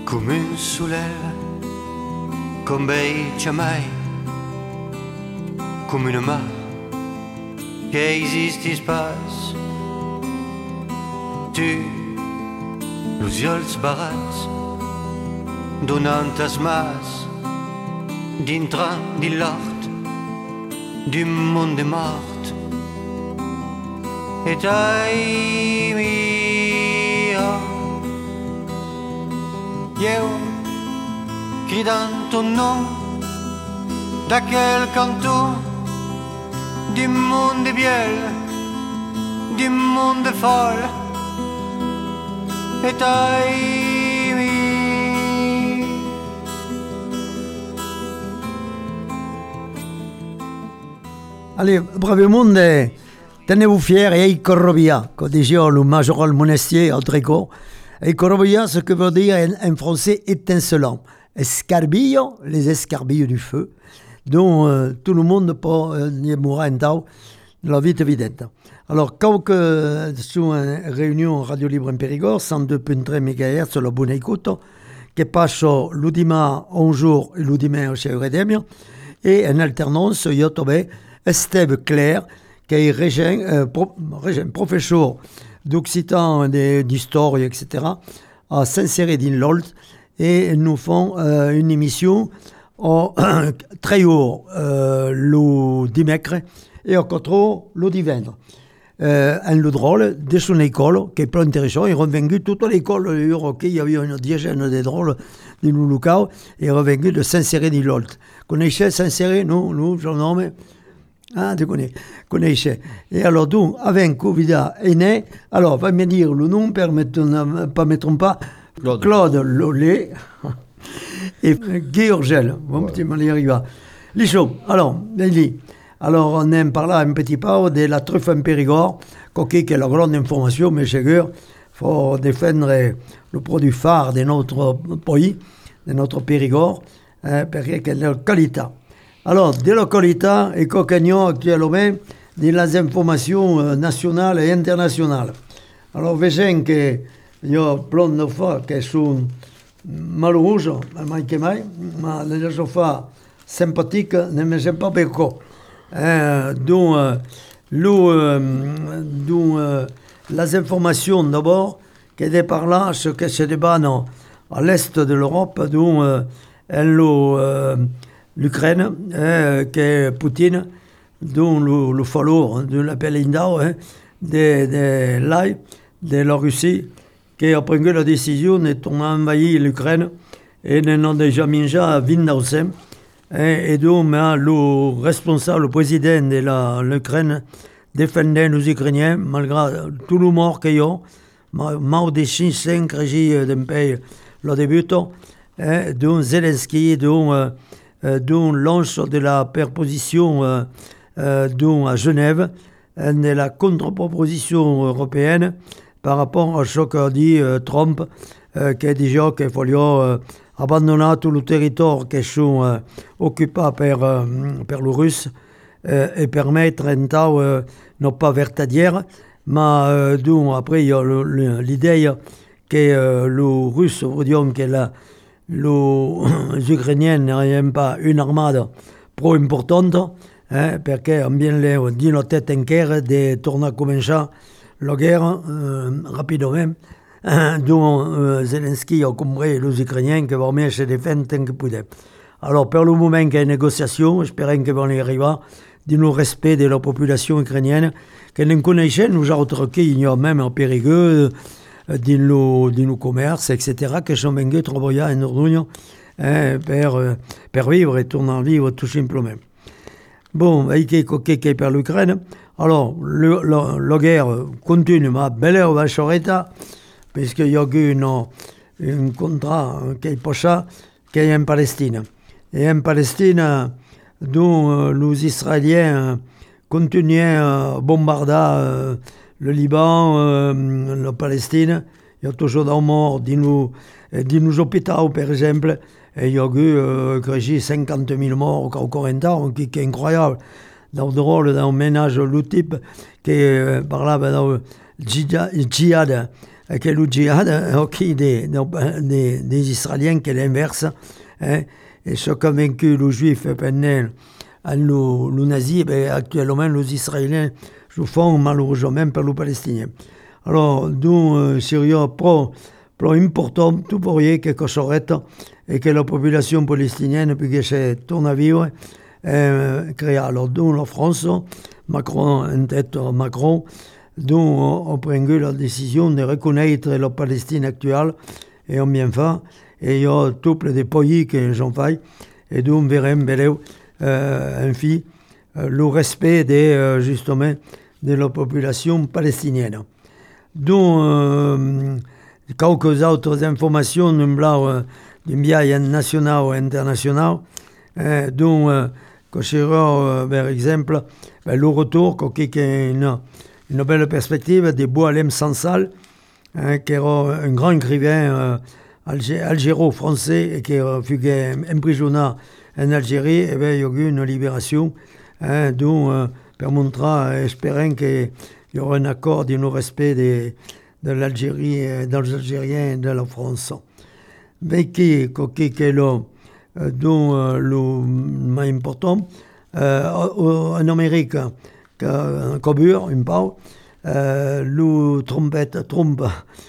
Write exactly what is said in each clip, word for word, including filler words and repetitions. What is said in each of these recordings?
come un soleil, comme beige mai, come una mar che esiste spas. Tu, los ulls barats, donant as mas, dintre di l'art, du monde mort. Et ai mia, io cridant ton nom d'aquel canton du monde biel, du monde folle. Et ai mi. Allez, brave monde, tenez-vous fiers et ei corrobia, comme disait le majoral Monestier au Tricot. Et corrobia, ce que veut dire en, en français étincelant. Escarbillo, les escarbilles du feu, dont euh, tout le monde peut euh, mourir en tau, la vie évidente. Alors, quand que sur une réunion Radio Libre en Périgord, cent deux virgule trois mégahertz, la bonne écoute, qui passe l'udima un jour et l'udima chez Euredemia, et en alternance, il y a trouvé Esteve Claire, qui est régent, euh, pro, régent, professeur d'occitan, d'histoire, et cetera, à Saint-Céré-d'Inlolt, et nous font euh, une émission au, très haut euh, le dimanche et au quatre le dimanche. Euh, en le drôle de son école, qui est pas intéressant, il est revenu toute l'école, il y avait une dizaine de drôles de nous locaux, et il est revenu de Saint-Céré-d'Inlolt. Connaissez Saint-Céré, nous, nous, je le nomme. Ah, tu connais, connaissez. Et alors, donc, avec Covid est né, alors, va me dire le nom, permettons, pas me trompe pas, Claude, Claude Lollet et Georgel. Bon, ouais. Petit mal y arriva. Lichot, alors, il dit, alors, on aime par là un petit peu de la truffe en Périgord, qui est la grande information, mais c'est sûr, il faut défendre le produit phare de notre pays, de notre Périgord, hein, parce qu'il y a la qualité. Alors, de la qualité, et qu'occasion actuellement des informations nationales et internationales. Alors, voyez que il y a plein de fois qui sont malheureuses, mais que mai, mais les fois sympathiques ne me sont pas beaucoup. Euh, donc, euh, le, euh, donc euh, les informations d'abord, qui est par là, ce que se débat non, à l'est de l'Europe, dont euh, euh, l'Ukraine, euh, qui est Poutine, dont le, le follower de la Pelindao, hein, de, de, de, de la Russie, qui a pris la décision de envahir l'Ukraine et de n'en déjà mis à vingt-neuf. Et donc, le responsable, le président de l'Ukraine, défendait les Ukrainiens, malgré tout le mort qu'ils ont, mort des cinq régimes d'un pays, le débutant, dont Zelensky, dont, euh, dont lance de la perposition euh, euh, dont à Genève, de la contre-proposition européenne par rapport à ce qu'a dit euh, Trump, euh, qui a dit qu'il fallait euh, abandonner tout le territoire qui est euh, occupé par, euh, par les Russes euh, et permettre un temps, euh, non pas vertadière, mais euh, donc, après il y a le, le, l'idée que euh, les Russes, disons que la, les Ukrainiens n'aient pas une armade trop importante, hein, parce qu'on bien les dit la tête en guerre de tourner comme ça la guerre euh, rapidement, hein, dont euh, Zelensky a compris les Ukrainiens qui vont mieux se défendre tant que pouvaient. Alors, pour le moment qu'il y a une négociation, espérons qu'ils vont y arriver, du respect de la population ukrainienne, que nous connaissons, nous autres qui y a même en Périgueux, dans nos commerces, et cetera, qui sont venus travailler en Ordunion hein, pour, euh, pour vivre et tourner en vivre tout simplement. Bon, il y a qui est pour l'Ukraine. Alors, le, le, la guerre continue, mais belle va s'arrêter, puisqu'il y a eu un contrat qui est pas ça, qui est en Palestine. Et en Palestine, dont euh, les Israéliens continuaient à bombarder euh, le Liban, euh, la Palestine. Il y a toujours des morts dans nos, dans nos hôpitaux, par exemple. Et il y a eu euh, cinquante mille morts encore un temps, qui, qui est incroyable. Dans le rôle d'un ménage, le type qui euh, parlait dans le djihad che lo jihad è occhi dei, dei, dei Israéliens che è l'inverse, eh, et sont convaincus les juifs pendant le nazi, ben, actuellement les Israéliens le font malheureusement même pour les Palestiniens. Alors, nous, c'est pro, pro important, tout pour y quelque chose et que la population palestinienne puisse tourner à vivre et créer. Alors, nous, la France, Macron, en tête Macron, nous, on prend la décision de reconnaître la Palestine actuelle et on bien fait. Et il y a tout plein de pays qui j'en fais. Et donc, on verra euh, ainsi euh, le respect de, euh, justement de la population palestinienne. Donc, euh, quelques autres informations euh, d'un biais national ou international. Euh, donc, euh, que sera, euh, par exemple, ben, le retour, qui est une, une belle perspective de Boualem Sansal, hein, qui era un grand écrivain euh, algéro-français et qui fut emprisonné en Algérie. Et bien, il y a eu une libération, hein, donc, euh, pour montrer, espérant qu'il y aura un accord de non respect de, de l'Algérie, des Algériens et de la France. Mais qui, qui est là, dont euh, le plus important, euh, en Amérique, un cobure, une part, euh, le trompette, Trump,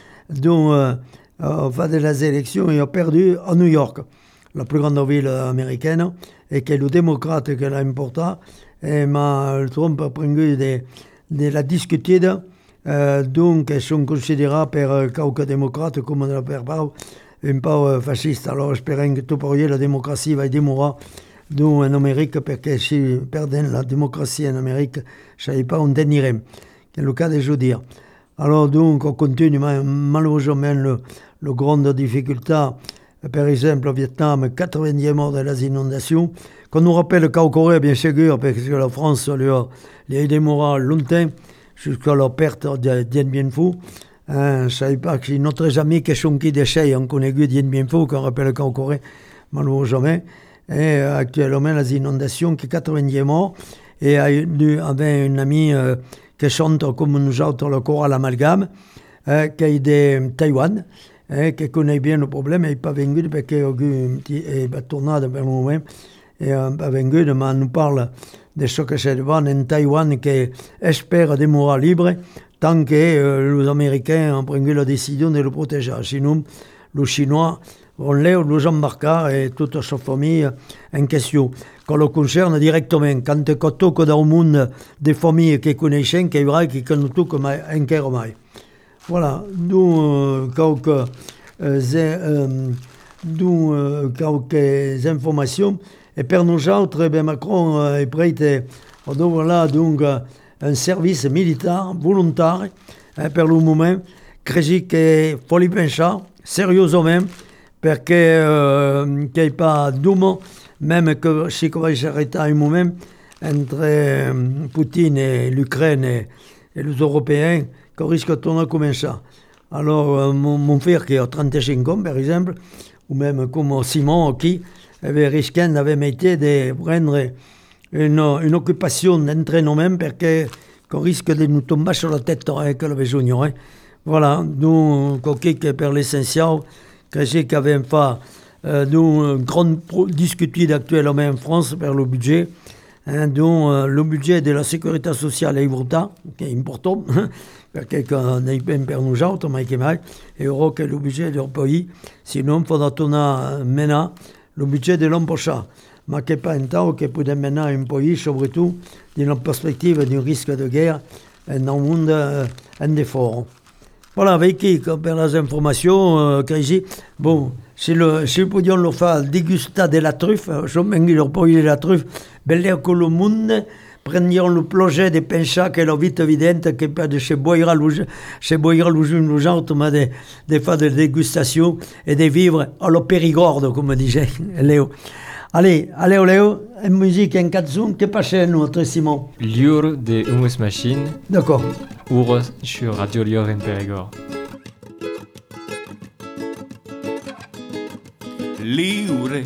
dont euh, au fait de les élections, il a perdu à New York, la plus grande ville américaine, et que le démocrate qui l'a importé, et mais Trump a pris de, de la discuter, euh, donc ils sont considérés par quelques démocrates comme de la part un peu fasciste. Alors espérons que tout pour y la démocratie va démourir en Amérique, parce que si perdent la démocratie en Amérique, je ne sais pas où on irait. C'est le cas de je dire. Alors donc on continue, malheureusement, le, le grande difficulté, par exemple au Vietnam, quatre-vingt-dix morts de les inondations, qu'on nous rappelle qu'au Corée, bien sûr, parce que la France lui a aidé morale longtemps, jusqu'à la perte de Dien Bien Phu. Hein, je ne savais pas que notre ami qui sont qui déchets, on connaît Dien Bien Phu, qu'on rappelle qu'au Corée, malheureusement. Et actuellement, les inondations, qui quatre-vingt-dix morts, et il y avait un ami euh, qui chante comme nous autres le chorale amalgame, euh, qui est de Taïwan, euh, qui connaît bien le problème, et il n'est pas venu parce qu'il y a eu une petite tournade pour le moment, et il n'est pas venu, mais on nous parle de ce que c'est devant en Taïwan qui espère des morts libres, tant que euh, les Américains ont pris la décision de le protéger. Sinon, les Chinois vont les embarquer et toute sa famille en question. Quand le concerne directement, quand il y a dans le monde des familles qui connaissent, qui verraient qui connaissent tout comme un cœur mai. Voilà, nous, euh, quelques, euh, euh, nous, euh, quelques informations. Et pour nous autres, ben Macron euh, est prêt à voilà, donc, euh, un service militaire volontaire hein, pour le moment. Crédit qu'il faut y penser sérieusement, parce qu'il n'y a pas d'homme, même que si on va s'arrêter un moment entre euh, Poutine et l'Ukraine et, et les Européens, qu'on risque de tourner comme ça. Alors, euh, mon, mon frère qui a trente-cinq ans, par exemple, ou même comme Simon, qui avait risqué d'avait métier de prendre une, une occupation d'entre nous-mêmes, parce qu'on risque de nous tomber sur la tête avec le besoin. Hein. Voilà, nous, que pour l'essentiel, que j'ai qu'avait fait, euh, nous, une grande discussion actuellement en France pour le budget, hein, dont euh, le budget de la sécurité sociale est important, qui est important, parce qu'on n'est pas pour nous autres, mais et euro que le budget de leur pays, sinon il faudra tourner maintenant le budget de l'an prochain. Mais qui n'est pas un temps que peut maintenant un pays, surtout, dans la perspective d'un risque de guerre dans le monde euh, en effort. Voilà, avec qui, pour les informations, euh, Crézy, bon, si, le, si nous pouvions le faire déguster de la truffe, je me dis leur pays de la truffe, bel que le monde prenions le projet de penser que la vie évidente que pas de chez boire chez boire le jus nous gens mais de, de faire des dégustations et de vivre à la Périgorde, comme disait Léo. Allez, allez, Léo, une musique, un canzone, que passe notre Simon? Liure de Humus Machine. D'accord. Ur sur Radio Liure en Périgord. Liure.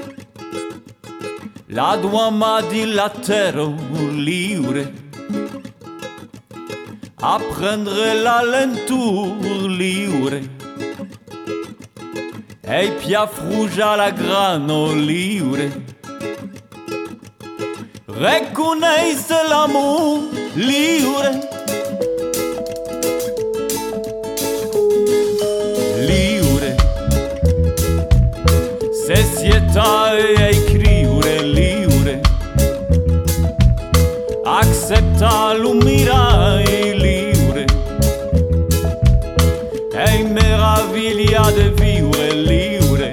La duama di latero liure. a prendere l'allentour liure e pia frugia la grano liure reconnaisse l'amour liure liure se sieta e scrivere liure accepta l'umirai liure e meraviglia de vivere liure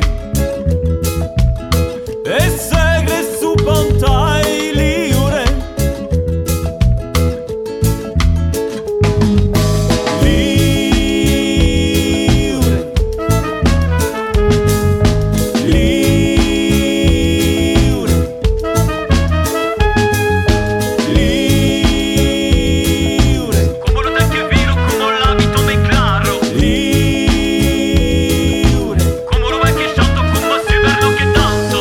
e segre su pontai liure liure liure liure como lo te que viro como l'abito me claro liure como lo vai che sciotto come si verlo che danzo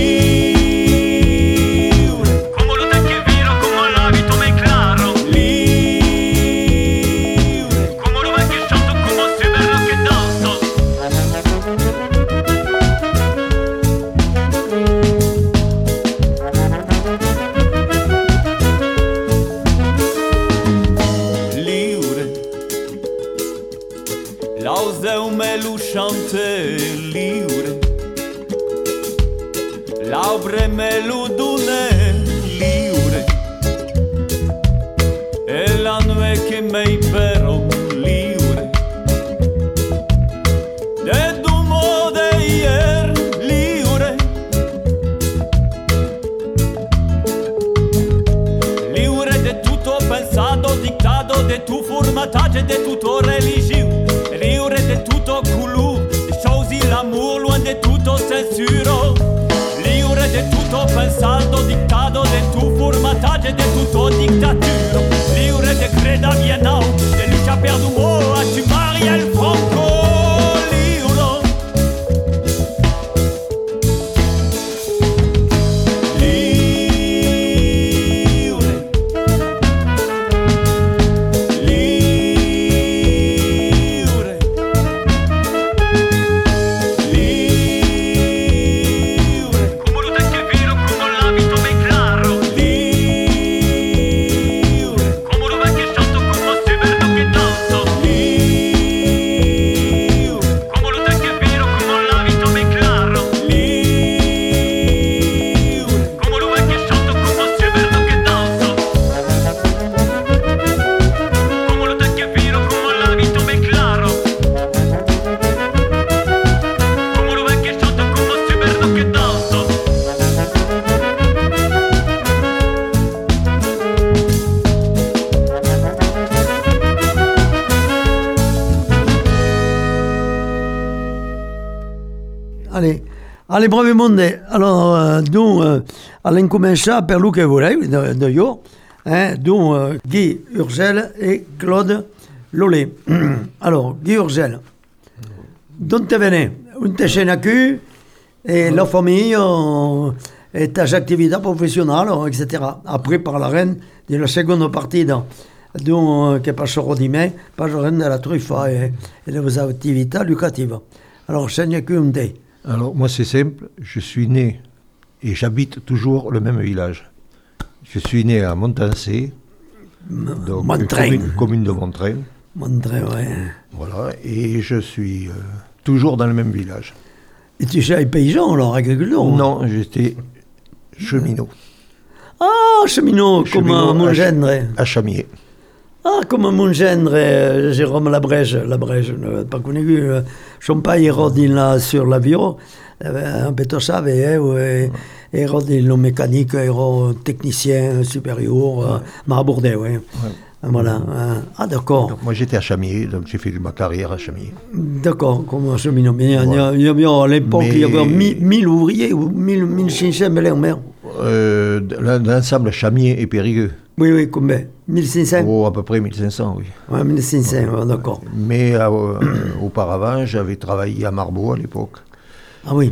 liure como lo te che viro como l'abito me claro liure como lo vai che sciotto come si verlo che danzo liure l'auseu me lu chante liure l'aubre me lu dune liure e la nue che me impero liure de dumo de ier liure liure de tutto pensato dictato de tu formatage de tutto religio liure de tutto couleur choisi l'amour loin de tutto censuro liure de tutto pensato dictato de tu formatage de tutto dittatura liure de creda vienau de lucha per d'umo a tu Mariel Franco liure liure liure liure como lo te che viro como l'abito me claro liure como lo vai che sciotto come si verlo che danzo liure como lo te che viro come l'abito me claro liure como lo vai che sciotto come si verlo che danzo como lo te che viro come l'abito me claro como lo vai che sciotto come si verlo che danzo Allez, allez, bravi monde. Alors, euh, donc, euh, allons commencer per lo che voleu, de, de io. Hein, donc, euh, Guy Urgel et Claude Lollet. Alors, Guy Urgel, d'où te venez? Un te chenacu, et la famille, euh, et tes activités professionnelles, et cetera. Après, par la reine de la seconde partie, donc, euh, che passerò di me, parlerò della truffa et, et de vos activités lucratives. Alors, chenacu un te. Alors, moi, c'est simple. Je suis né et j'habite toujours le même village. Je suis né à Montancé, donc Montrain. commune, commune de Montrain. Montré, ouais. Voilà, et je suis euh, toujours dans le même village. Et tu es paysan, alors, agriculteur? Non, j'étais cheminot. Ah, cheminot, comme Cheminot mon à, gendre. à Chamier. Ah, comme mon gendre, euh, Jérôme Labrège. Labrège, euh, pas connu. Euh, son père est rodin là sur l'avion. Euh, un peu tout ça, et, et, et rodin le mécanique, et technicien supérieur, euh, m'a abordé, oui. Ouais. Voilà. Euh, ah, d'accord. Donc, moi, j'étais à Chamier, donc j'ai fait ma carrière à Chamier. D'accord, comme cheminot. Mais il y a- Voilà. il y avait à l'époque, il y avait Mais- mille ouvriers, ou mille cinq cents, mais là, merde. Euh, L'ensemble Chamier et Périgueux. Oui, oui, combien? mille cinq cents? Oh, à peu près mille cinq cents, oui. Ouais, mille cinq cents, ouais, d'accord. Mais euh, auparavant, j'avais travaillé à Marbeau à l'époque. Ah oui.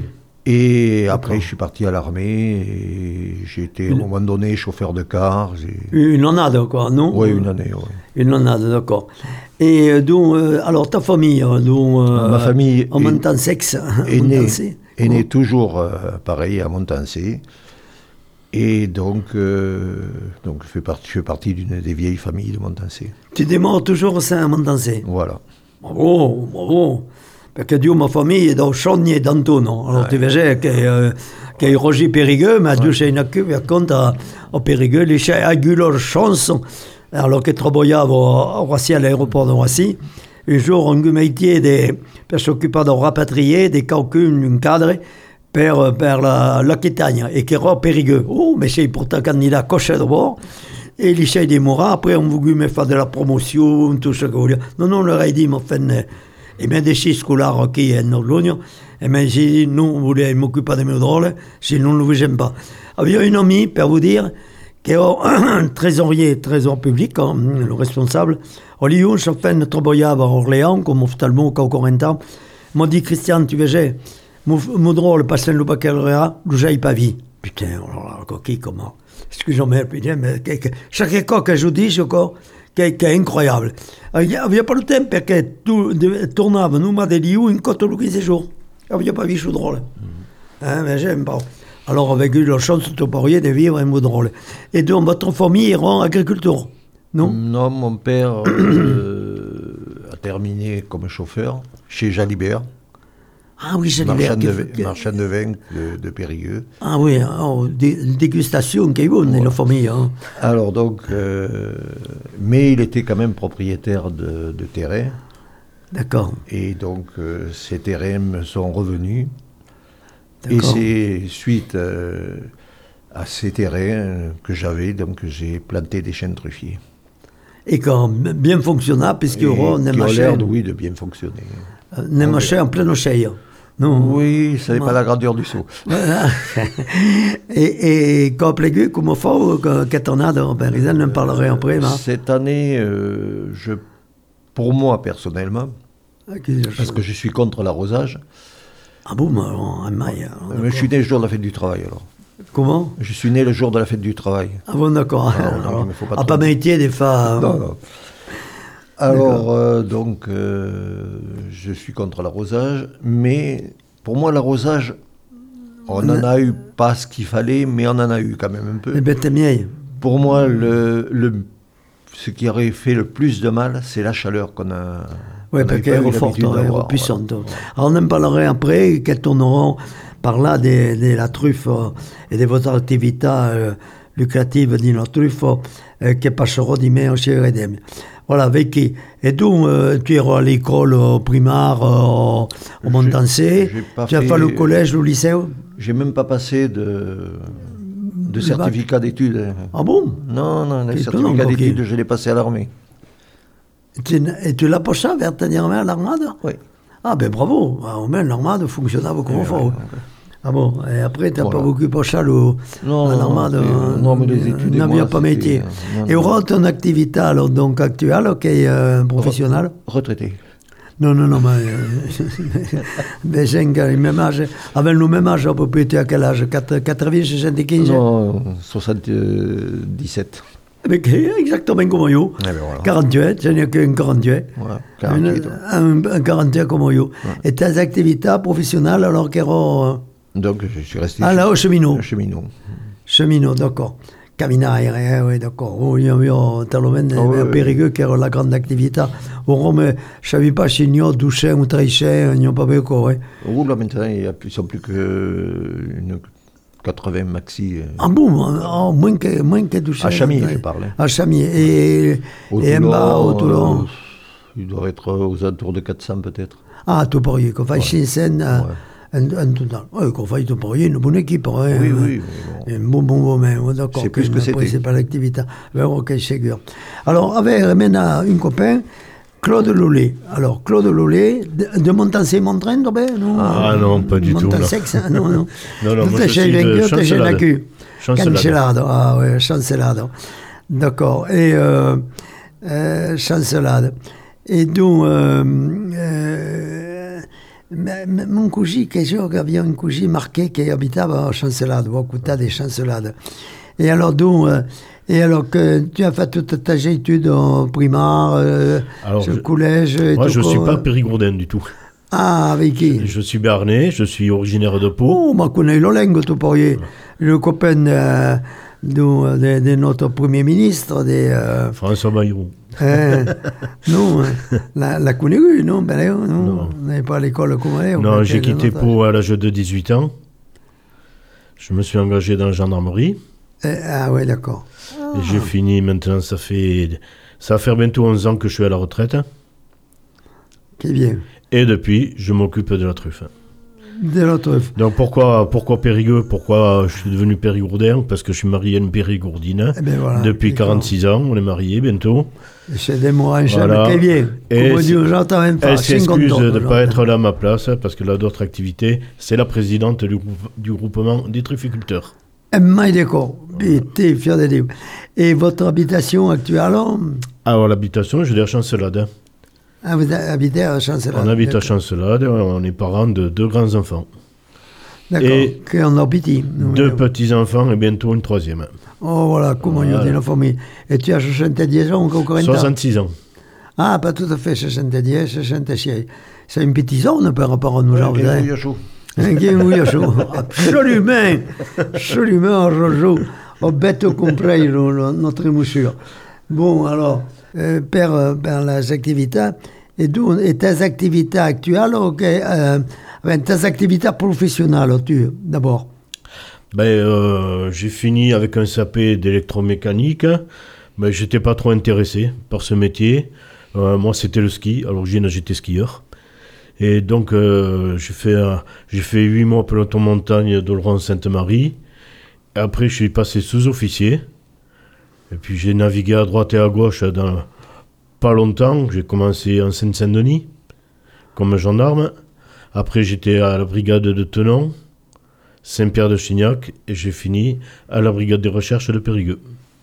Et après, je suis parti à l'armée et j'ai été, à un moment donné, chauffeur de car. J'ai... Une année, quoi, non? Oui, une année, oui. Une année, d'accord. Et euh, donc, euh, alors, ta famille, donc, euh, Ma famille en est, Montansex, est, née, Montancé. est née toujours, euh, pareil, à Montancé. Et donc, euh, donc je, fais partie, je fais partie d'une des vieilles familles de Montancé. Tu démarres toujours au sein à Montancé? Voilà. Bravo, bravo. Perché io ma famiglia da Sogni e d'Antonio, allora ti vedi che, eh, che Roger Périgueux, ma Dio c'è una che racconta a Périgueux, li c'è a leur chance, alors che lavoravo a Roissy, all'aéroport de Roissy, un jour un métier de, per s'occupare de rapatrier des calculs d'un cadre per, per la, l'Aquitagne, e che era Périgueux. Oh, mais c'est pourtant candidat coché de bord. Et li c'è di Morat, après on voulu me faire de la promotion, tout ce que vous voulez. Non, non, leur a dit, ma fin. E mi ha deciso là qui è Nord-Logno e mi ha dit non voulez m'occuper de mes drôles si non ne vous aime pas. Avait une amie, pour vous dire, qui est un trésorier, trésor public, hein, le responsable. Au Lyon, je fais un travail à Orléans, comme ophtalmo, qu'au Corentin. M'a dit Christian, tu veux, mon drôle, passe le baccalauréat, je n'ai pas vu. Putain, alors là, coquille, comment? Excusez-moi, putain, mais chaque fois que je dis, je crois. Che, che è incroyable. Aveva pas le temps perché tu tornava in una degli U in quattro jours. Aveva pas visto drôle. Mm. Hein, mais j'aime pas. Alors, avec eu la chance de pourriez de vivre un mot drôle. Et donc, votre famille era agriculteur, non? Non, mon père euh, a terminé comme chauffeur chez Jalibert. Ah oui, Jalibert. Marchand, de, que... marchand de vin de, de Périgueux. Ah oui, oh, dé, dégustation qui est bonne dans la famille. Hein. Alors donc, euh, mais il était quand même propriétaire de, de terrain. D'accord. Et donc, euh, ces terrains me sont revenus. Et c'est suite euh, à ces terrains que j'avais, donc j'ai planté des chênes truffiers. Et quand bien fonctionnable, puisqu'il y aura un émachère. Oui, de bien fonctionner. Un émachère en pleine océan. Non. Oui, ça n'est pas la grandeur du seau. et, et quand plaigu, comment faut que tu en as dans Parisien, on en parlerait après. Euh, cette année, euh, je, pour moi personnellement, okay, parce que je suis contre l'arrosage. Ah bon, en maille. Mais je suis né le jour de la fête du travail alors. Comment? Je suis né le jour de la fête du travail. Ah bon, d'accord. Alors, alors, alors, pas, ah, pas métier des femmes. Non, non. Alors, euh, donc, euh, je suis contre l'arrosage, mais pour moi, l'arrosage, on n'en a eu pas ce qu'il fallait, mais on en a eu quand même un peu. Les bêtes mielles. Pour moi, le, le, ce qui aurait fait le plus de mal, c'est la chaleur qu'on a. Oui, parce qu'elle est forte, elle est puissante. Ouais. Alors, on en parlerait après, qu'elles tourneront par là de, de la truffe et de votre activité euh, lucrative de la truffe euh, qui passeront demain chez Redem. Voilà, Vicky. Et donc, euh, tu es à l'école euh, primaire euh, au Montancé. Tu as fait le collège, le lycée? J'ai même pas passé de, de certificat d'études. Ah bon? Non, non, le certificat d'études, okay. Je l'ai passé à l'armée. Et tu l'as passé vers ta dernière à l'armade? Oui. Ah ben bravo, au moins l'armade fonctionnait beaucoup oui, fort. Oui, oui. Ah bon, et après tu n'as voilà. Pas beaucoup passé à l'armade? Euh, non, mais les études. N'avais pas métier. Non, et aura ton activité alors, donc actuelle, qui est euh, professionnelle? Retraité. Non, non, non, mais. Euh, mais j'ai le même âge. Avec le même âge, on peut être à quel âge? quatre-vingts, soixante-quinze? Non, soixante-dix-sept. Exactement comme yo. Eh ben voilà. quarante-huit, je n'ai qu'un quarante-huit. Voilà, quarante-huit. Un, un quarante-huit comme yo. Ouais. Et tes activités professionnelles alors qu'elles ont... Donc je suis resté... Ah là, au cheminot. Cheminot. Cheminot, d'accord. Caminaire, eh, oui, d'accord. Oh, il y a eu un talonnement à Périgueux qui era la grande activité. Au Rome, je ne savais pas si nous, douchen ou trichen, il n'y a pas beaucoup, oui. Au là, maintenant, il ne sont plus qu'une... quatre-vingts maxi. Euh... Ah bon, oh, moins que, moins que douche. À Chamier, je parle. À Chamier. Et, au et Toulon, en bas, au Toulon. Euh, il doit être aux alentours de quatre cents peut-être. Ah, tout pour y, qu'on fasse chez scène, un total. Oui, qu'on fasse tout pour y, une bonne équipe. Hein, oui, oui. oui. Un bon, bon moment, d'accord. C'est plus que c'était. C'est pas l'activité. Ok, c'est sûr. Alors, avec maintenant un copain, Claude Lollet. Alors, Claude Lollet, de, de Montancé-Montrain, non? Ah non, pas du tout. Montansex, non, non. non, non, moi je suis de Chancelade. Chancelade, ah oui, Chancelade. D'accord. Et euh, euh, Chancelade. Et donc, euh, euh, Mais, mais mon cousin, que j'avais un cousin marqué qui habitait à Chancelade, au côté des Chancelades. Et alors, donc, euh, et alors que tu as fait toute ta étude en primaire, euh, alors, au je, collège et moi, tout je ne suis quoi, pas euh... périgourdin du tout. Ah, avec qui? Je, je suis béarnais, je suis originaire de Pau. Oh, moi, je connais le lingue, tu pourrais. Le copain euh, de, de, de notre Premier ministre, de, euh, François Bayrou. Euh, non, la, la connais-tu, non, ben, non, Non. On n'avait pas à l'école comme elle. Non, j'ai quitté Pau à l'âge de dix-huit ans. Je me suis engagé dans la gendarmerie. Euh, ah ouais, d'accord. Et j'ai fini maintenant, ça fait, ça va faire bientôt onze ans que je suis à la retraite. Qui bien. Et depuis, je m'occupe de la truffe. De la truffe. Donc pourquoi, pourquoi Périgueux? Pourquoi je suis devenu périgourdin? Parce que je suis marié à une périgourdine. Eh ben voilà, depuis d'accord. quarante-six ans, on est mariés bientôt. C'est des mots en Voilà. Qui bien. Et Comme dit, j'entends même pas. elle s'excuse cinquante ans, de ne genre. pas être là à ma place parce qu'elle a d'autres activités. C'est la présidente du, groupe- du groupement des trufficulteurs. Eh ben, d'accord. T'es fier de dire. Et votre habitation actuelle, alors? Alors l'habitation, je dis à Chancelade. Ah, vous habitez à Chancelade. On habite à d'accord. Chancelade, on est parents de deux grands-enfants. D'accord. et Qu'on a petit. Deux petits-enfants et bientôt une troisième. Oh, voilà, comment il y a Voilà. de la famille. Et tu as soixante-dix ans encore quarante ans? soixante-six ans. Ah, pas tout à fait, soixante-dix, soixante-six. C'est une petite zone par rapport à nous, gens. Qui hein. est chaud. Un game où il y a chaud. Absolument. Absolument, Rojo. Au bête compris, le- le- notre émoussure. Bon, alors, euh, per, euh, per les activités, et, d'où, et tes activités actuelles, ok, euh, ben, tes activités professionnelles, tu, d'abord. Ben, euh, j'ai fini avec un C A P d'électromécanique. Ben, j'étais pas trop intéressé par ce métier. Euh, moi, c'était le ski. À l'origine, j'étais skieur. Et donc, euh, j'ai fait, euh, j'ai fait huit mois peloton montagne d'Oloron-Sainte-Marie. Et après, je suis passé sous-officier. Et puis, j'ai navigué à droite et à gauche dans pas longtemps. J'ai commencé en Seine-Saint-Denis comme gendarme. Après, j'étais à la brigade de Tenon, Saint-Pierre-de-Chignac, et j'ai fini à la brigade des recherches de Périgueux.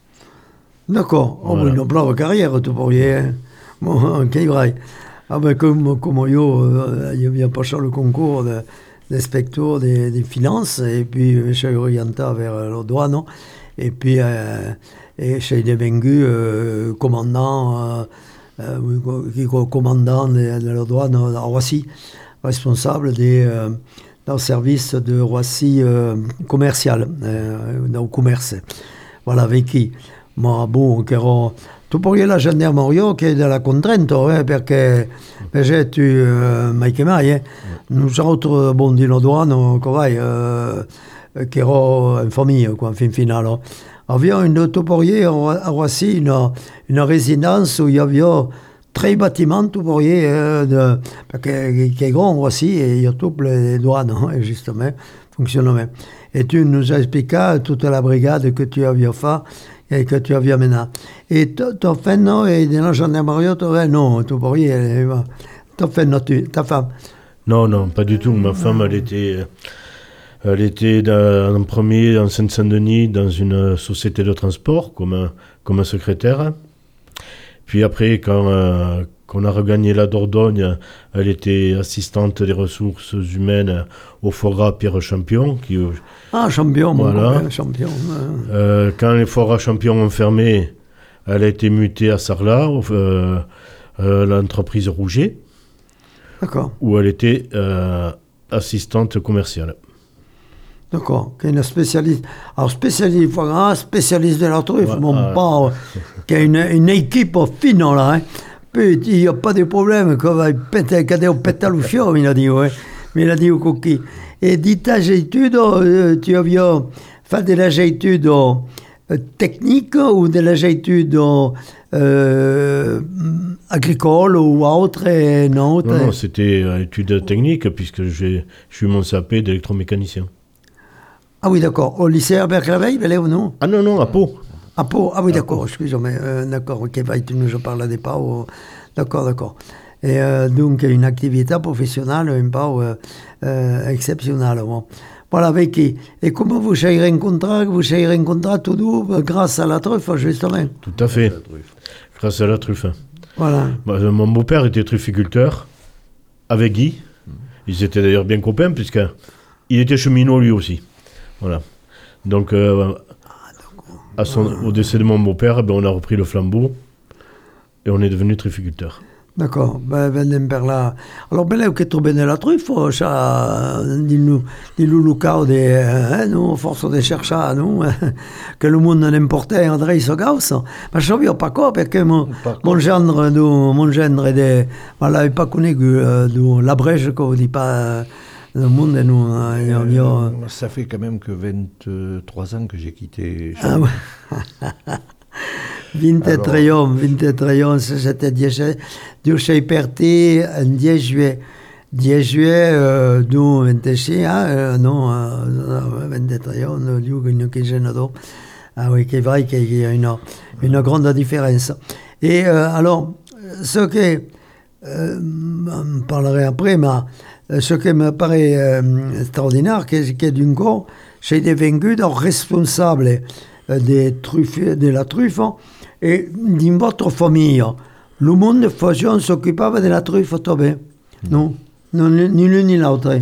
D'accord. Oh, Voilà. une brave carrière, tu pourrais. Hein. Bon, ok, vrai. Ah ben, comme, comme yo, euh, il vient passer le concours de, d'inspecteur des, des finances, et puis je suis orienté vers le droit, non? Et puis, euh, et j'ai devenu euh, commandant, euh, euh, oui, qui- commandant de, de le droit à Roissy, responsable des, euh, d'un service de Roissy euh, commercial, euh, dans le commerce. Voilà, avec qui? Ma bon, che ero... Tu pourrais la gendarmerie che è della contrainte, eh, perché invece tu eh, mai che mai, eh. Nous autres, bon, di douane, che vai, eh, che ero in famiglia, quoi, fin finale. Aviamo une, tu pourrais à Roissy une, une résidence où il y avait très bâtiments, tu pourrais, eh, de, perché che è grand Roissy et il y a toutes les douanes, eh, justement, fonctionnement. Et tu nous as expliqué toute la brigade que tu avais fait et que tu avais mené. Et tu as fait, non, et dans la gendarmerie, tu as non, tu pourrais, tu as fait, non, tu, ta femme. Non, non, pas du tout. Ma femme, elle était, elle était dans- en premier en Seine-Saint-Denis dans une société de transport comme, comme secrétaire. Puis après, quand, euh, quand on a regagné la Dordogne, elle était assistante des ressources humaines au Fora Pierre Champion. Qui, Ah, champion, mon Voilà. copain, champion. hein. euh, quand les Fora Champion ont fermé, elle a été mutée à Sarlat, au- euh, euh, l'entreprise Rouget, D'accord, où elle était euh, assistante commerciale. d'accord. Qui est une spécialiste. Alors, spécialiste du foie gras, spécialiste de la truffe, Ouais, mon ah, pauvre, qui a une, une équipe fine, là. Hein. Puis, il n'y a pas de problème, qu'on va péter, quand on pète le fion, il a dit, ouais. Mais il a dit au coquille. Et dit ta études, euh, tu avais fait de la études euh, techniques ou de la études euh, agricoles ou autres, et non, Non, non, c'était euh, études techniques, puisque j'ai j'ai eu mon C A P d'électromécanicien. Ah oui, d'accord. Au lycée Albert Claveil, ben là, ou non? Ah non, non, à Pau. Ah, Pau. Ah oui, d'accord, excuse-moi. Euh, d'accord, ok, bah, tu nous en parles des pas. ou- D'accord, d'accord. Et euh, donc, une activité professionnelle un peu euh, euh, exceptionnelle. Bon. Voilà, avec qui? Et comment vous avez rencontré, vous avez rencontré tout doux grâce à la truffe, justement? Tout à fait, grâce à la truffe. Voilà. Bah, euh, mon beau-père était trufficulteur, avec Guy, Ils étaient d'ailleurs bien copains, puisqu'il était cheminot lui aussi. Voilà. Donc, euh, à son, au décès de mon beau-père, ben, on a repris le flambeau et on est devenu trufficulteur. D'accord, ben, ben, per la... Alors, ben, che tu bene la truffa, c'ha di Lucao, eh, no, forse di cherchare, no? Che il mondo n'importe Andrei so gaussa, ma je ne pas quoi, perché mon, mon gendre, du, mon gendre, de, ma l'avais pas connu, du, la brèche, comme on dit pas, le monde, nous, euh, io... Ça fait quand même que vingt-trois ans que j'ai quitté. Ah, ouais. ventitré ans, ventitré ans, c'était dieci, sei parti il dieci juillet, dieci juillet euh, du ventisei, ah, non, euh, ventitré ans, une quinzaine d'années. Ah oui, c'est vrai qu'il y a une, une grande différence. Et euh, alors, ce que, euh, on parlerai après, mais ce qui me paraît euh, extraordinaire, c'est que d'un coup, j'ai devenu responsable des truffes, de la truffe, et dans votre famille, le monde faisait, s'occupait de la truffe, toi, non, non, ni l'un ni l'autre,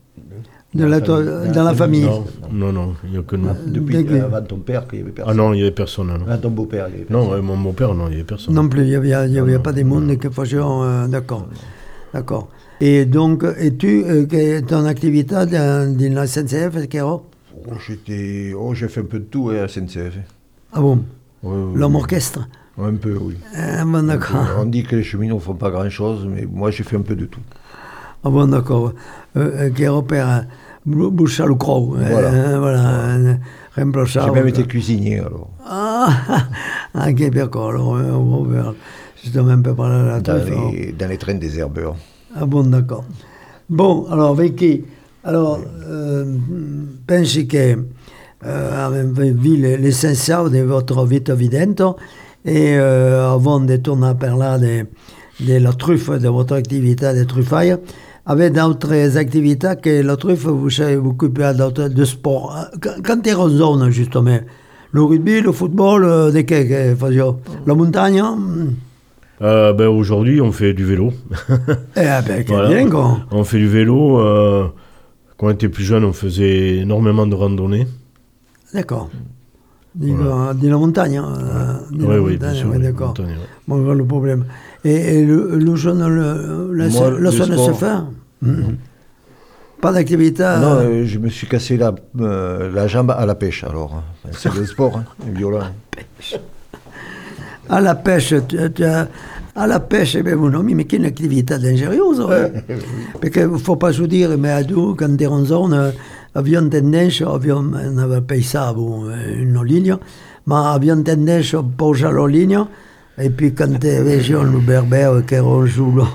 de la, dans la famille. Non, non, non, il n'y a que nous. Depuis euh, avant ton père, qu'il n'y avait personne. Ah non, il n'y avait personne. Non. Avant ton beau-père, il n'y avait personne. Non, euh, mon beau-père, non, il n'y avait personne. Non plus, il n'y avait, il y avait non, pas de monde non. qui faisait, euh, d'accord, d'accord. Et donc, et tu, euh, ton activité dans, dans la S N C F, c'est quoi? Oh, j'étais... oh, j'ai fait un peu de tout à la S N C F. Ah bon? Oui, oui, L'homme oui. orchestre? Un peu, oui. Ah bon, d'accord. On dit que les cheminots ne font pas grand-chose, mais moi, j'ai fait un peu de tout. Ah bon, d'accord. Euh, qui repère bouche à le croc. Voilà. Euh, voilà. J'ai même été cuisinier, alors. Ah, ok, d'accord. Alors, euh, on va voir. Justement, un peu parler de la Dans truffe. les, dans les trains des herbeurs. Ah bon, d'accord. Bon, alors, Vicky, alors, euh, pensez que euh, avez vu l'essentiel de votre vie évidente et euh, avant de tourner par là de, de la truffe, de votre activité de truffaille, avec d'autres activités que la truffe, vous savez vous occupez d'autres de sport. Quand tu es en zone, justement, le rugby, le football, de quoi que faisiez la montagne? Euh, ben, aujourd'hui, on fait du vélo. Eh ben, Voilà. bien, quoi. On fait du vélo. Euh, quand on était plus jeune, on faisait énormément de randonnées. D'accord. Dans Voilà. la montagne. Hein, Oui, la oui, montagne, bien sûr. ouais, oui, d'accord. montagne, ouais. Bon, voilà le problème. Et, et le, le jeune, le, la, Moi, la le zone se sport. fait Mhm. Pas d'activité Non, euh, euh, je me suis cassé la, euh, la jambe à la pêche, alors. Enfin, c'est le sport, hein, violent. à la pêche. Tu, tu, à la pêche, eh ben, mon ami, mais quelle activité dangereuse. Ouais. Parce qu'il ne faut pas se dire, mais à nous, quand tu es en zone, euh, avions tendance, avions, on avait payé ça, bon, une ligne, mais avions tendance à poser la ligne, et puis quand tu es région, le berbère, qui rejoue là,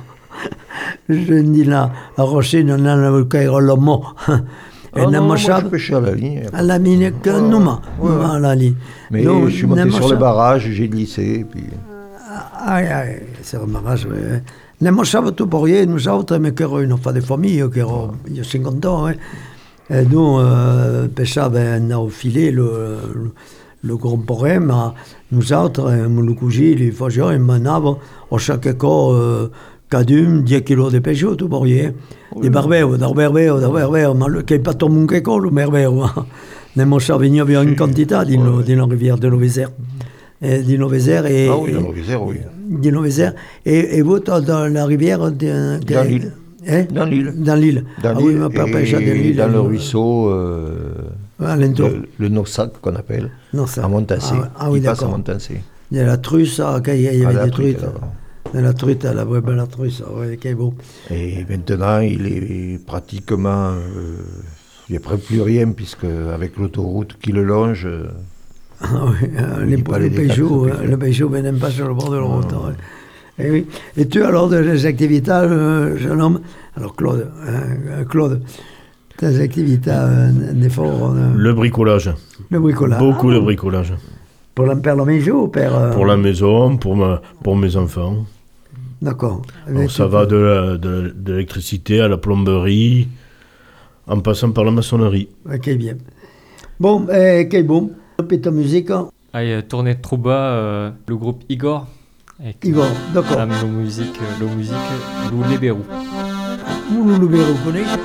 je dis là, la rochine, on a le mot. Et Ah non, n'a moi, pas je ça- pêchais à la ligne. à la ligne que Ouais, nous, ouais, ouais. à la ligne. Mais Donc, je suis monté n'a sur pas le ça- barrage, j'ai glissé, puis... Ah, ah, c'est un barrage, oui. Ne mangiamo tout pour rien, nous autres, mais qui avons une famille de famille, qui avons il y a cinquante ans, hein. Et nous, euh, pêchons au filet le, le, le grand porc, mais nous autres, mon cousin, les faisions, ils m'en à chaque cas, euh, cadum, dix kilos de pêche, tout pour rien. Des barbeurs, des barbeurs, des barbeurs, mais qui n'est pas tout le monde qui colle, le barbeur. Ne mangiamo une quantité dans la rivière de l'Ovézère. Et du Novézère et, Ah oui, dans l'Ovézère, oui. du Novézère. Et, et vous, dans dans la rivière de, de- Dans l'île. Hein? Dans l'île. Dans l'île. Dans ah oui, l'île, ma père et pêchait dans l'île. dans le euh, ruisseau, euh, à l'entour. le, le Nossac qu'on appelle, Non, ça. à Montassé. Ah, ah oui, Il passe à d'accord. Montassé. Il y a la truce, ah, ok, il y À avait la des truite, truites. alors. De la truite, la vraie belle truite, ah, ouais, ok, beau. Et maintenant, il est pratiquement... euh, il n'y a presque plus rien, puisque avec l'autoroute qui le longe... euh, Ah oui, euh, Oui, les, pas les les décats, Peugeot, ça euh, peut le Peugeot ne même pas sur le bord de la route. ouais. Et, oui. Et tu, alors, des activités, euh, jeune homme, alors Claude, hein, Claude, tes activités euh, d'effort, euh, Le bricolage. le bricolage. Beaucoup Ah, de bricolage. Pour la père la maison ou père euh, Pour la maison, pour, ma, pour mes enfants. D'accord. Alors, Avec ça tout- va de, la- de, de l'électricité à la plomberie, en passant par la maçonnerie. Ok, bien. Bon, eh, ok, bon. Et ta musique, hein, Ah, il y a tourné de trop bas euh, le groupe Igor. Avec Igor, d'accord. la musique, euh, la musique Lou Lebérou. uno lo vero con lei.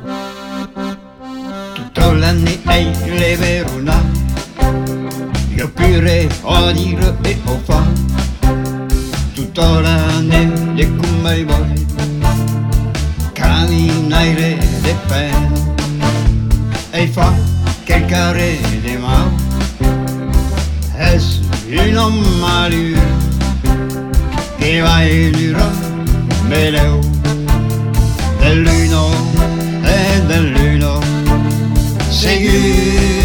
Tutta l'anno è le verona, io pure ho dire e ho fa, tutta l'anno è come vuoi, camminare de pena, e fa che care de mal, es una malure, che va e dura, meleu, dell'uno e dell'uno, seguir.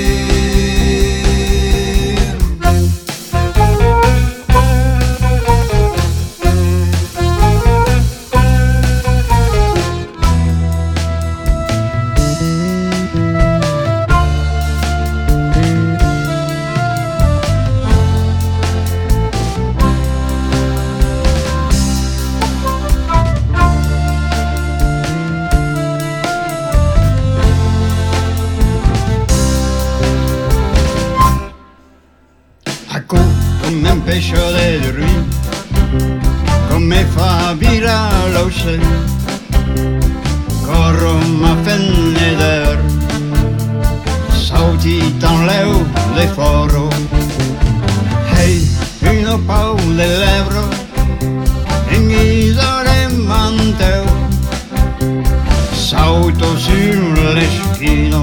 Come un pesce de dormir, come fa vira l'ocean, corro ma feneder, sauti dans l'eau de foro, hey, une pau de lèvres, en guisa de manteu, sauto sur l'esquino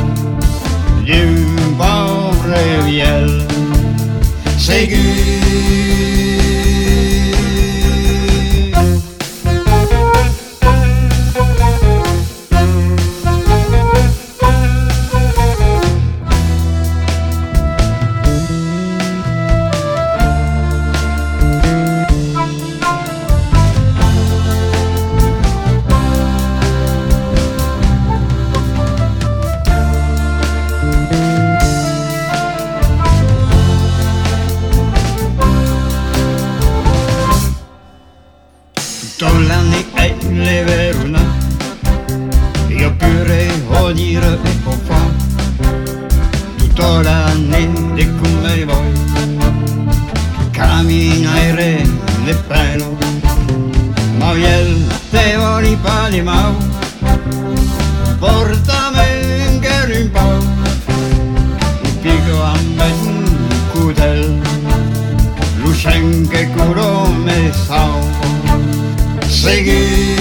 d'un pauvre viel. Seguir. L'anni è le veruna, io pure ho dire e ho fa, tutto l'anno di come vuoi, camminare le pelo, ma il te vuoi pali mau, portami in che un po', un picco a me un cudel, lucen che curo me sau. Seguir.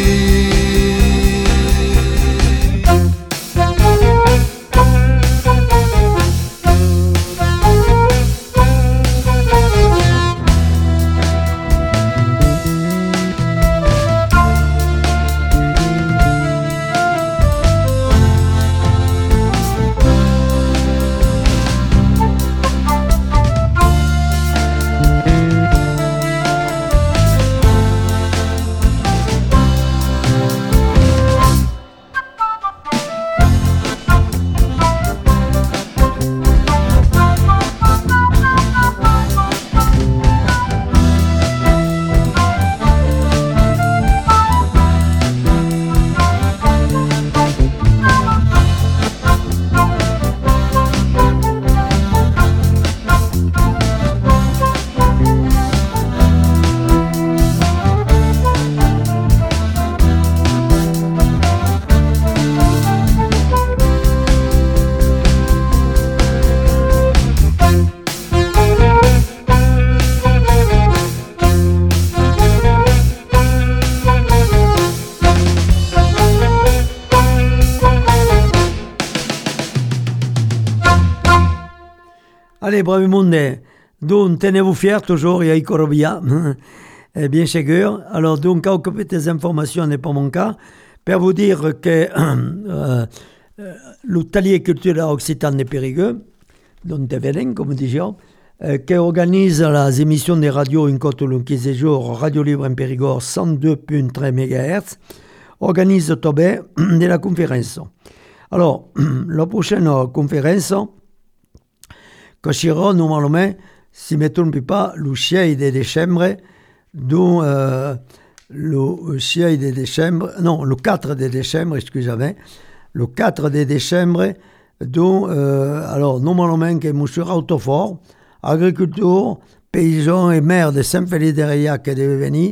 Allez, bravi monde, donc tenez-vous fiers toujours, il y a Icorobia, bien sûr. Alors, donc, quelques petites informations n'est pas mon cas, pour vous dire que euh, l'Atelier culturel occitan de Périgueux, donc de Vélin, comme disons, euh, qui organise les émissions de radio in Côte le quinze jours, Radio Libre en Périgord, cent deux virgule trois mégahertz, organise Tobé de la conférence. Alors, la prochaine conférence, que sera normalement, si je ne me trompe pas, le six de décembre, dont euh, le six de décembre, non, le quatre de décembre, excusez-moi, le quatre de décembre, dont, euh, alors, normalement, que M. Rautofort, agriculteur, paysan et maire de Saint-Félix-de-Reillac qui devait venir,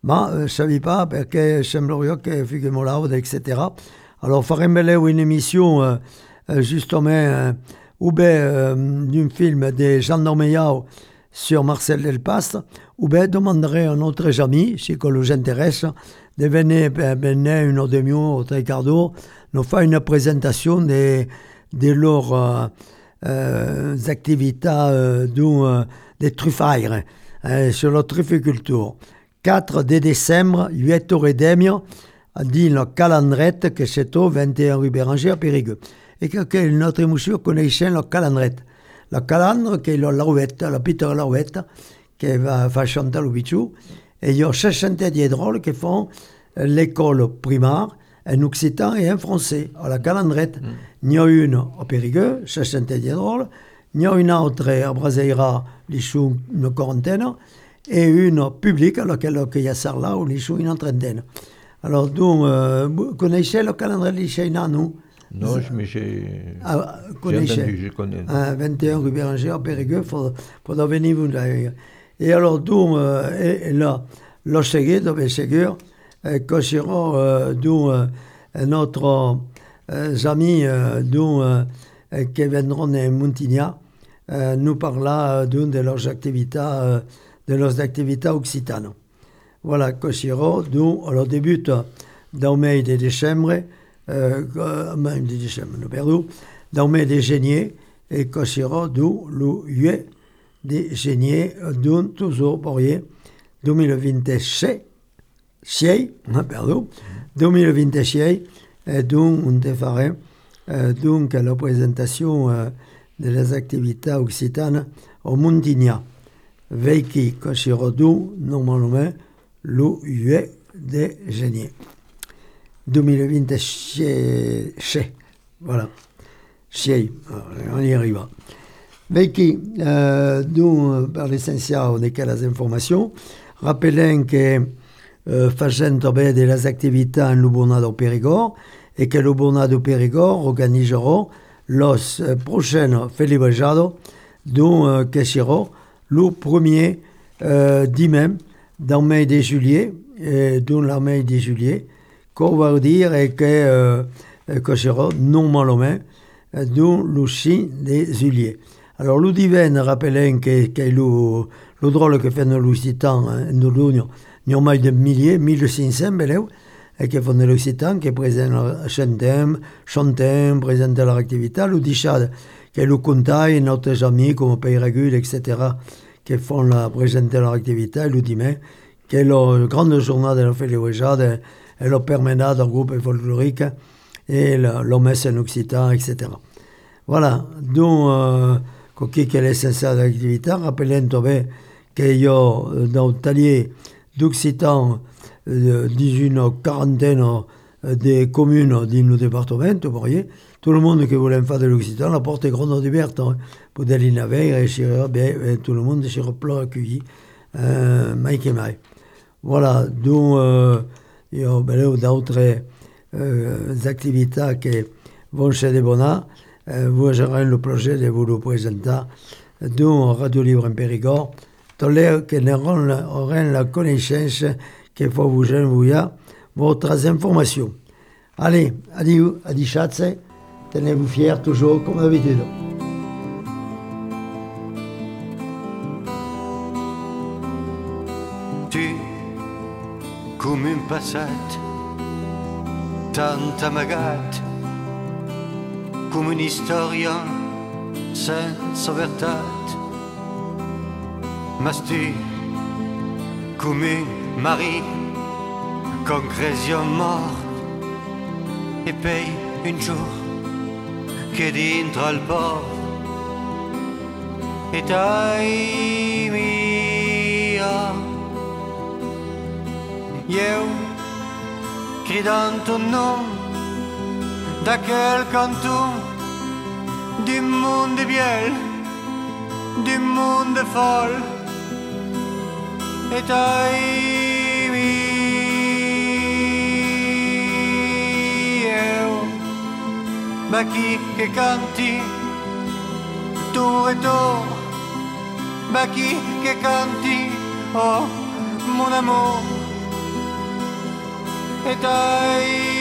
ma je ne savais pas perché semblerait che fighiamo laude, et cetera. Alors, faremo une émission, euh, euh, justement, euh, ou bien euh, d'un film de gendarmerie sur Marcel Delpastre, ou bien demanderai à notre ami, si ça nous intéresse, de venir, venir une heure demi au Ricardo, nous faire une présentation de, de leurs euh, euh, activités euh, euh, de truffaires, euh, sur la trufficulture. quatre de décembre, huit heures trente, dit le calendret che c'est au vingt et un rue Béranger à Périgueux. Et que notre monsieur connaissait le calendret. Le calandre, qui est la larouette, la petite larouette, qui va faire chanter le bichou. Et il y a soixante dix drôles qui font l'école primaire, un occitan et un français, à la calendrette. Mm. Il y a une à Périgueux, soixante dix drôles. Il y a une autre à Braseira, l'issue une quarantaine. Et une publique, à laquelle il y a ça là, où l'issue une trentaine. Alors, donc, euh, vous connaissez le calendrier de lycée, nous? Non, mais j'ai, ah, j'ai entendu, je connais. Ah, vingt et un rue Béranger, à Périgueux, il faut, faut venir vous dire. Et alors, donc, euh, et, et là, le seguir, devait seguir, que sera, euh, donc, euh, notre euh, ami, euh, donc, euh, qui viendront de Montignac, euh, nous parler d'une de leurs activités, euh, de leurs activités occitanes. Voilà, Cossiro, d'où on débute dans le mai de décembre, euh, de décembre, nous perdons, dans le mai de génier, et Cossiro, d'où le huit de génier, d'où toujours pour y deux mille vingt-six, pardon, deux mille vingt-six, d'où on te ferait donc la présentation euh, de les activités occitanes au Montignac. Veiki Cossiro, d'où, normalement, le huit de génier. deux mille vingt-six, voilà. Sei, on y arriva. Veiki, euh, nous, par l'essentiel, on est quelles informations. Rappelons que euh, faisant de les activités en Lubona do Périgord et que Lubona do Périgord organisera los euh, prochains célébrations dont euh, que sera le premier euh, dimanche dans le mois de juillet, et dans le mois de juillet, qu'on va dire que, euh, que sera normalement dans le six de juillet. Alors, le divin, rappelons que, que le, le drôle que fait l'Occitan, nous l'union, il y a de milliers, mille cinq cents élèves, et qui font de l'Occitan, qui présentent chantent, chantent, présentent leur activité, le dichade, qui le contact, notre amis comme Pays Régule, et cetera, qui font la, présenter leur activité, le dimanche, qui est la grande journée de la fête de Ouéjade, et la permanente d'un groupe folklorique, et la, la messe en occitan, et cetera. Voilà, donc, euh, qui est l'essentiel de l'activité, rappelons qu'il y a dans le talier d'occitan, euh, une quarantaine de communes dans le département, vous voyez, tout le monde qui voulait faire de l'occitan, la porte est grande ouverte, hein, pour aller naver, et bien, tout le monde sera plein accueilli, euh, Mike et Mike. Voilà, donc, euh, il y a ben, d'autres euh, activités qui vont chez les Bonnats. Euh, vous aurez le projet de vous le présenter dans Radio Libre en Périgord. Tous les qui auront la connaissance qu'il faut vous envoyer votre information. Allez, adieu, adieu, chatze. Tenez-vous fiers toujours comme d'habitude. Tu, come un passat, tant amagat, come un'istoria senza verità, ma tu, come un mari, con cresion mort, e poi un giorno che dentro al port, e dai mia, io gridando no, da quel canton du monde biel, du monde folle, et dai mia, ma chi che canti, tu e tu, ma chi che canti, oh mon amour, eta